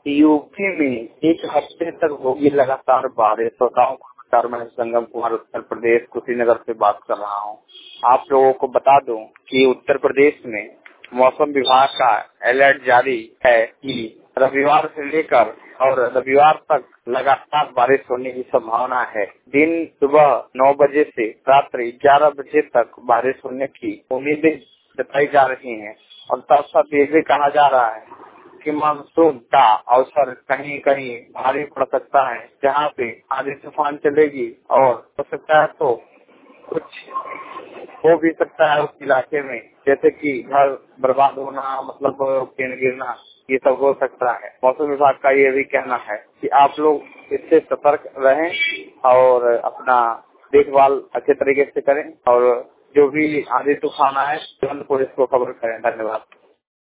UP में एक हफ्ते तक होगी लगातार बारिश। बताओ नमस्कार, मैं संगम कुमार उत्तर प्रदेश कुशीनगर से बात कर रहा हूँ। आप लोगों को बता दूं कि उत्तर प्रदेश में मौसम विभाग का अलर्ट जारी है कि रविवार से लेकर और रविवार तक लगातार बारिश होने की संभावना है। दिन सुबह 9 बजे से रात्रि 11 बजे तक बारिश होने की उम्मीदें जताई जा रही हैं और साथ साथ ये भी कहा जा रहा है कि मानसून का अवसर कहीं कहीं भारी पड़ सकता है, जहाँ पे आंधी तूफान चलेगी और हो सकता है तो कुछ हो भी सकता है उस इलाके में, जैसे कि घर बर्बाद होना, मतलब पेड़ गिरना, ये सब हो सकता है। मौसम विभाग का ये भी कहना है कि आप लोग इससे सतर्क रहें और अपना देखभाल अच्छे तरीके से करें और जो भी आंधी तूफान आए तुरंत पुलिस को खबर करें। धन्यवाद।